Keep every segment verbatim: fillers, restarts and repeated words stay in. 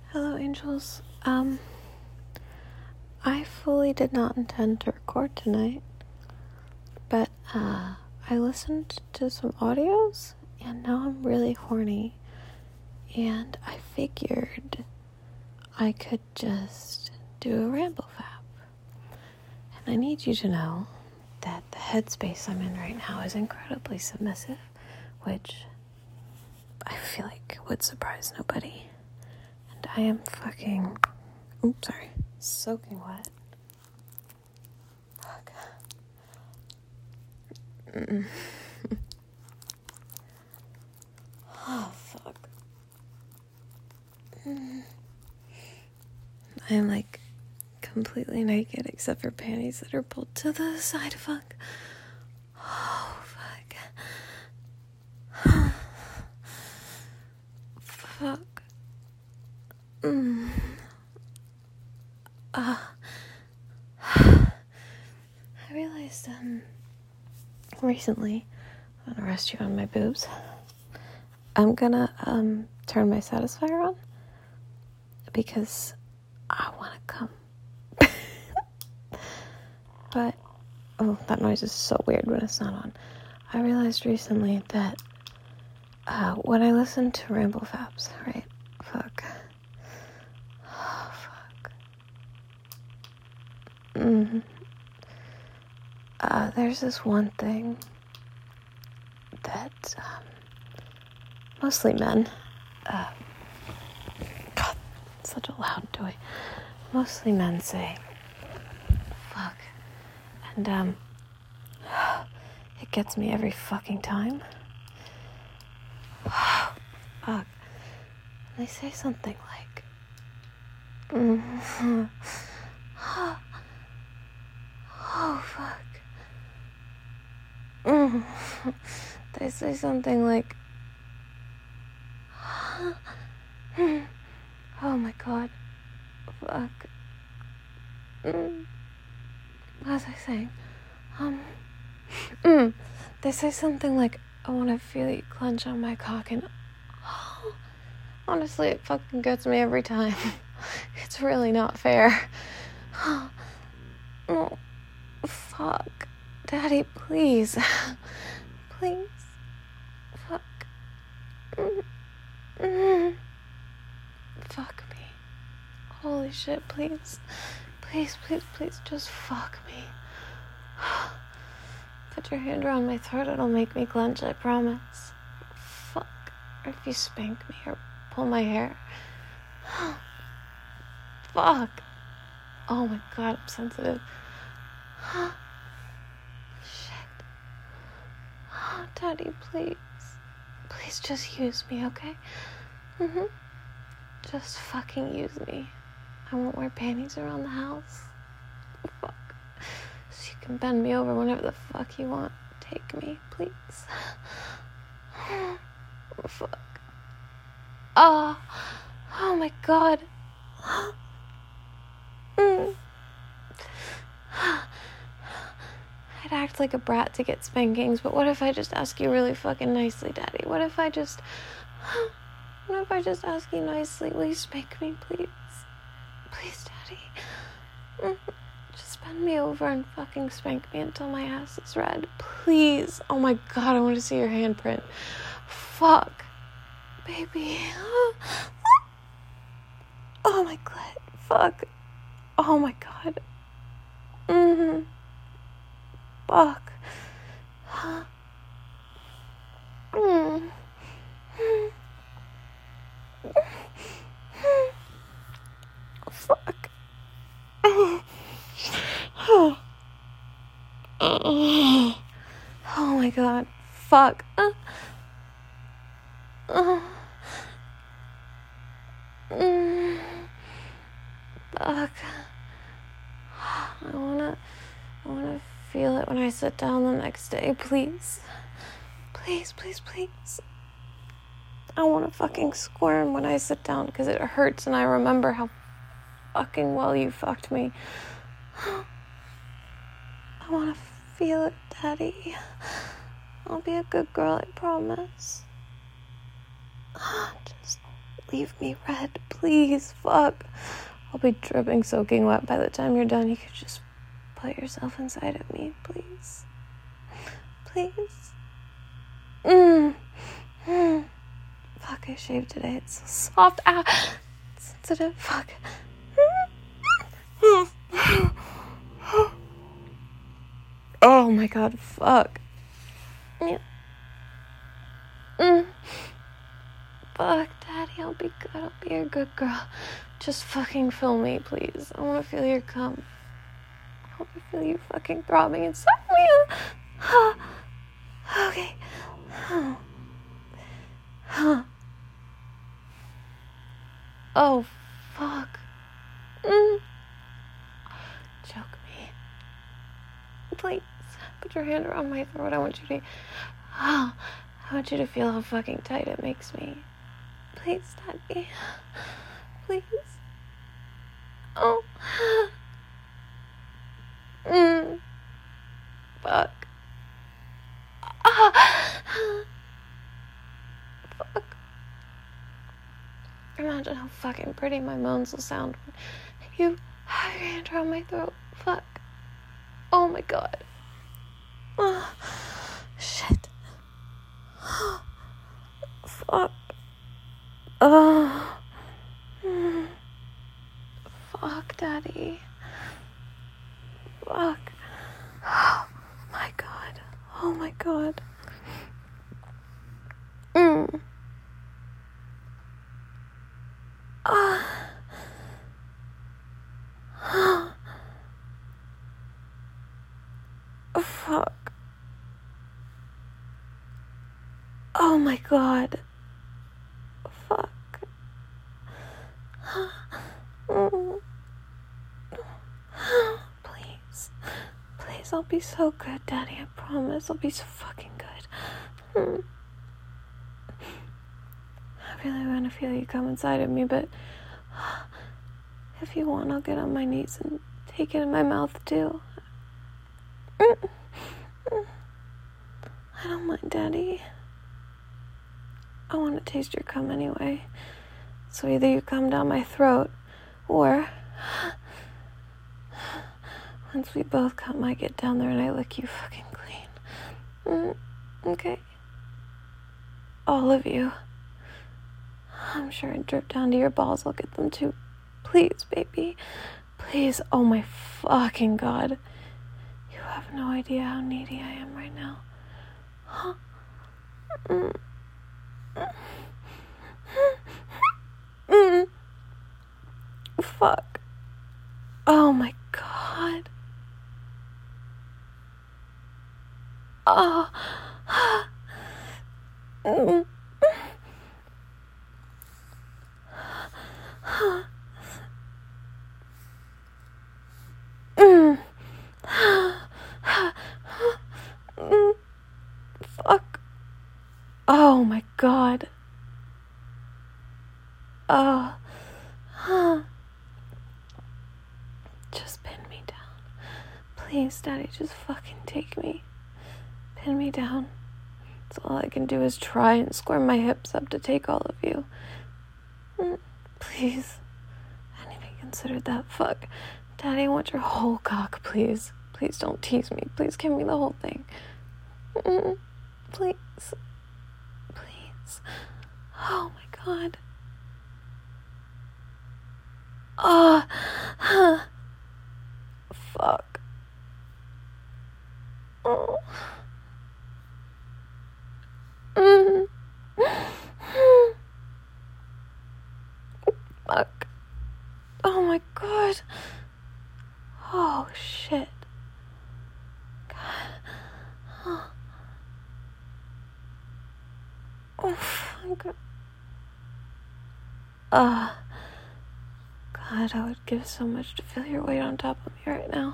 Hello, angels. Um, I fully did not intend to record tonight, but, uh, I listened to some audios, and now I'm really horny, and I figured I could just do a ramble fap. And I need you to know that the headspace I'm in right now is incredibly submissive, which I feel like would surprise nobody. And I am fucking, oops, sorry, soaking wet. Fuck. Mm-mm. Oh, fuck. Mm. I am like completely naked except for panties that are pulled to the side. Fuck. Oh, fuck. Fuck. Mm. Uh, I realized, um, recently, I'm gonna rest you on my boobs. I'm gonna, um, turn my Satisfier on because I wanna come. But, oh, that noise is so weird when it's not on. I realized recently that, uh, when I listen to Ramble Faps, right? Fuck. Oh, fuck. Mm-hmm. Uh, there's this one thing that, um, mostly men, uh, God, such a loud toy, mostly men say, fuck, and, um, it gets me every fucking time. Fuck. They say something like, mm-hmm. Oh, fuck. Mm. They say something like, oh my god, fuck. Mm. What was I saying? Um, mm. They say something like, I want to feel you clench on my cock, and oh, honestly, it fucking gets me every time. It's really not fair. Oh, fuck. Daddy, please. Please. Fuck. Mm. Mm. Fuck me. Holy shit, please. Please, please, please, just fuck me. Put your hand around my throat, it'll make me clench, I promise. Fuck. Or if you spank me or pull my hair. Fuck. Oh my god, I'm sensitive. Shit. Oh, Daddy, please. Please just use me, okay? Mm-hmm. Just fucking use me. I won't wear panties around the house. Fuck. So you can bend me over whenever the fuck you want. Take me, please. Fuck. Oh. Oh my god. Mm. I'd act like a brat to get spankings, but what if I just ask you really fucking nicely, Daddy? What if I just... What if I just ask you nicely? Will you spank me, please? Please, Daddy. Mm-hmm. Just bend me over and fucking spank me until my ass is red. Please. Oh my god, I want to see your handprint. Fuck. Baby. Oh my god. Fuck. Oh my god. Mm-hmm. Fuck. Mm. Fuck. Oh my god. Fuck. Uh. Uh. Mm. Fuck. I wanna, I wanna feel it when I sit down the next day, please. Please, please, please. I wanna fucking squirm when I sit down because it hurts and I remember how fucking well you fucked me. I wanna feel it, Daddy. I'll be a good girl, I promise. Just leave me red, please. Fuck. I'll be dripping, soaking wet by the time you're done. You could just put yourself inside of me, please. Please. Mm. Mm. Fuck, I shaved today. It's so soft. Ah. Sensitive. Fuck. Oh my god, fuck. Yeah. Mm. Fuck, Daddy, I'll be good. I'll be a good girl. Just fucking fill me, please. I want to feel your cum. I want to feel you fucking throbbing inside me. Okay. Oh, fuck. Mm. Choke me. Please. Put your hand around my throat. I want you to... Oh, I want you to feel how fucking tight it makes me. Please, Daddy. Please. Oh. Mm. Fuck. Ah. Fuck. Imagine how fucking pretty my moans will sound when you have your hand around my throat. Fuck. Oh my god. Oh, shit. Fuck. Oh. Mm. Fuck, Daddy. Fuck. Oh my god. Oh my god. Mm. Ah. Oh. Fuck. Oh my god. Fuck. Mm. Please. Please, I'll be so good, Daddy. I promise. I'll be so fucking good. Mm. I really want to feel you come inside of me, but if you want, I'll get on my knees and take it in my mouth, too. Mm. Mm. I don't mind, Daddy. I want to taste your cum anyway. So either you come down my throat, or once we both come, I get down there and I lick you fucking clean. Mm, okay? All of you. I'm sure it drip down to your balls. I'll get them too. Please, baby. Please. Oh my fucking god. You have no idea how needy I am right now. Huh? Mm. Mm. Fuck. Oh my god. Oh. Mm. Mm. Mm. Fuck. Oh my god. Oh. Just pin me down. Please, Daddy, just fucking take me. Pin me down. That's all I can do is try and square my hips up to take all of you. Mm. Please. I hadn't even considered that. Fuck. Daddy, I want your whole cock, please. Please don't tease me. Please give me the whole thing. Mm. Please. Please. Oh my god. Oh. Fuck. Oh. Mm. Fuck. Oh my god. Oh shit. God. Oh. Oh fuck. Ah. Uh. God, I would give so much to feel your weight on top of me right now.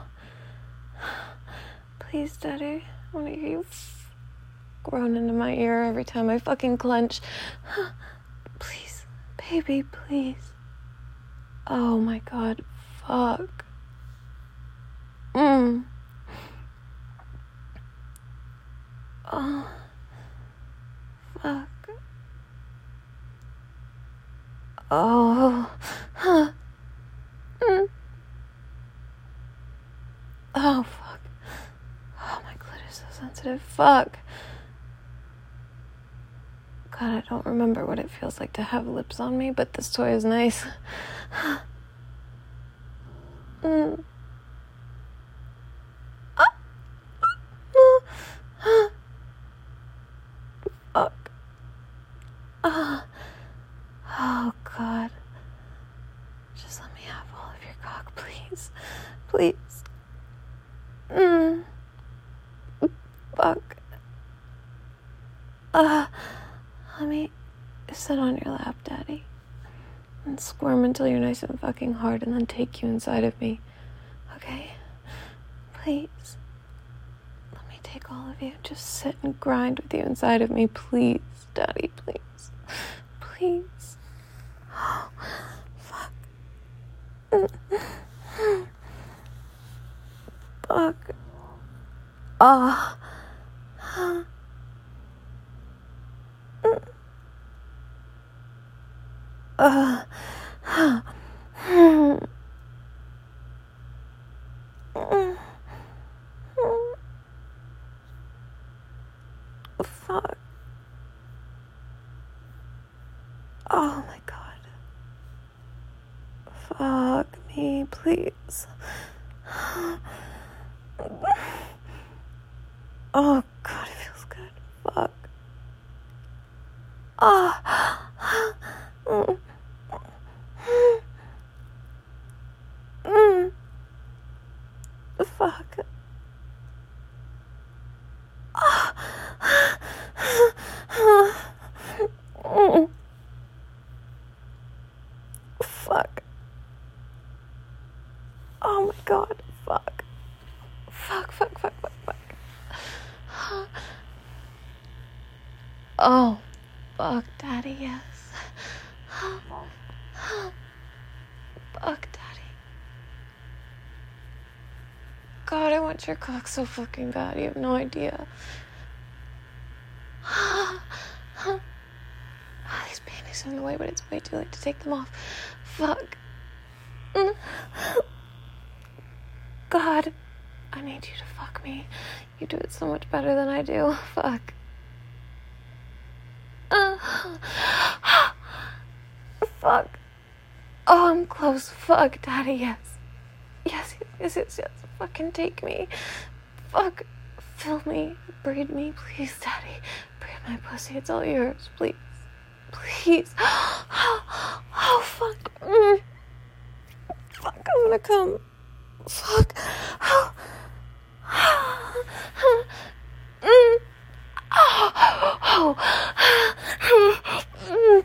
Please, Daddy, I want to hear you groan into my ear every time I fucking clench. Please, baby, please. Oh my god, fuck. Mm. Oh. Fuck. Oh. Huh. Mm. Oh, fuck. Oh, my clit is so sensitive. Fuck. God, I don't remember what it feels like to have lips on me, but this toy is nice. mm. Fuck. Oh. Oh, God. Just let me have all of your cock, please. Please. Mm. Fuck. Uh, let me sit on your lap, Daddy. And squirm until you're nice and fucking hard and then take you inside of me. Okay? Please. Let me take all of you. Just sit and grind with you inside of me, please. Daddy, please. Please. Oh, fuck. Fuck. Ah. Oh. Uh. Fuck. Oh my God. Fuck me, please. Oh God, it feels good. Fuck. Ah. Oh. Mm. Fuck. Ah. Mm. Fuck. Oh my God. Fuck. Fuck, fuck, fuck, fuck, fuck. Oh, fuck, Daddy, yes. Fuck, Daddy. God, I want your cock so fucking bad. You have no idea. These panties are in the way, but it's way too late to take them off. Fuck. God, I need you to fuck me. You do it so much better than I do. Fuck. Uh, fuck. Oh, I'm close. Fuck, Daddy, yes. Yes, yes, yes, yes. Fucking take me. Fuck. Fill me. Breed me. Please, Daddy. Breed my pussy. It's all yours. Please. Please. Oh, oh fuck. Mm. Fuck, I'm gonna come. Fuck. Oh. Mm. Oh. Oh.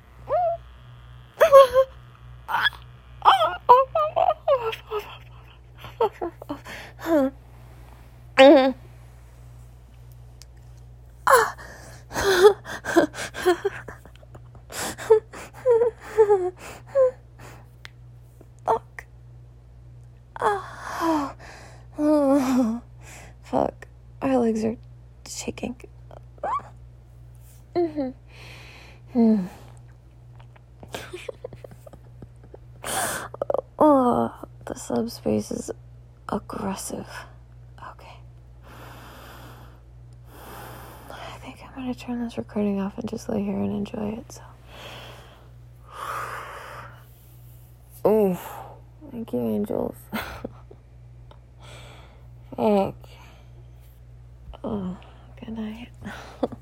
Fuck. Oh. Oh. Fuck. My legs are shaking. Mm-hmm. Mm. Oh, the subspace is aggressive. Okay. I think I'm gonna turn this recording off and just lay here and enjoy it, so. Oh, thank you, angels. Fuck. Oh, good night.